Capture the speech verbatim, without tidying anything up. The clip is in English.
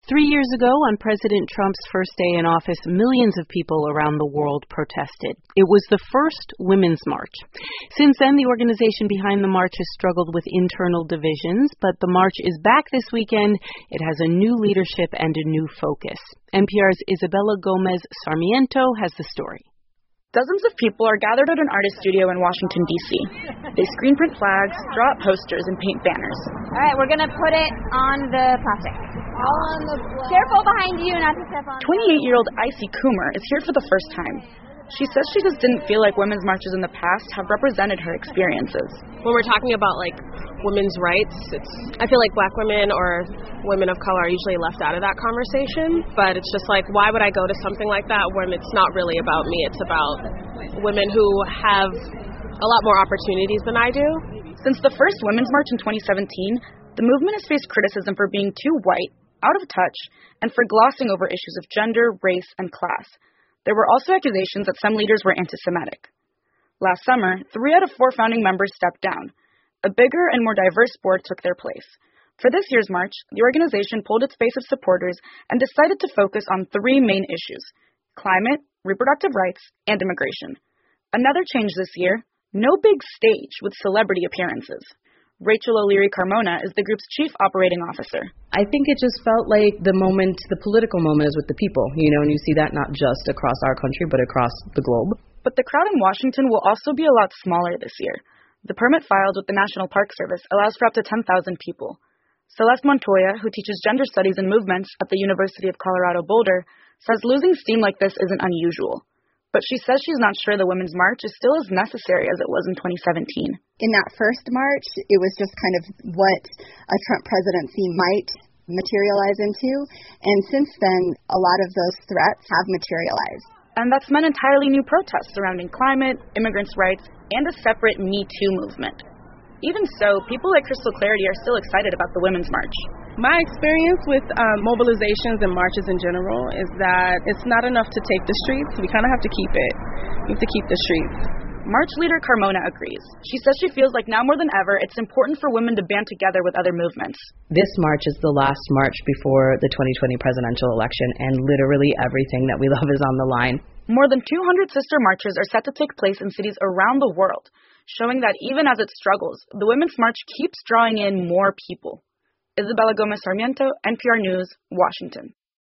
Three years ago, on President Trump's first day in office, millions of people around the world protested. It was the first Women's March. Since then, the organization behind the march has struggled with internal divisions, but the march is back this weekend. It has a new leadership and a new focus. N P R's Isabella Gomez Sarmiento has the story. Dozens of people are gathered at an artist studio in Washington, D C They screen print flags, draw up posters, and paint banners. All right, we're going to put it on the plastic. All on the plastic. Careful behind you, not to step on. twenty-eight-year-old Icy Coomer is here for the first time. She says she just didn't feel like women's marches in the past have represented her experiences. When we're talking about, like, women's rights, it's, I feel like black women or women of color are usually left out of that conversation. But it's just like, why would I go to something like that when it's not really about me? It's about women who have a lot more opportunities than I do. Since the first Women's March in twenty seventeen, the movement has faced criticism for being too white, out of touch, and for glossing over issues of gender, race, and class. There were also accusations that some leaders were anti-Semitic. Last summer, three out of four founding members stepped down. A bigger and more diverse board took their place. For this year's march, the organization pulled its base of supporters and decided to focus on three main issues: climate, reproductive rights, and immigration. Another change this year: no big stage with celebrity appearances. Rachel O'Leary Carmona is the group's chief operating officer. I think it just felt like the moment, the political moment is with the people, you know, and you see that not just across our country, but across the globe. But the crowd in Washington will also be a lot smaller this year. The permit filed with the National Park Service allows for up to ten thousand people. Celeste Montoya, who teaches gender studies and movements at the University of Colorado Boulder, says losing steam like this isn't unusual. But she says she's not sure the Women's March is still as necessary as it was in twenty seventeen. In that first march, it was just kind of what a Trump presidency might materialize into. And since then, a lot of those threats have materialized. And that's meant entirely new protests surrounding climate, immigrants' rights, and a separate Me Too movement. Even so, people like Crystal Clarity are still excited about the Women's March. My experience with um, mobilizations and marches in general is that it's not enough to take the streets. We kind of have to keep it. We have to keep the streets. March leader Carmona agrees. She says she feels like now more than ever, it's important for women to band together with other movements. This march is the last march before the twenty twenty presidential election, and literally everything that we love is on the line. More than two hundred sister marches are set to take place in cities around the world, showing that even as it struggles, the Women's March keeps drawing in more people. Isabella Gomez Sarmiento, N P R News, Washington.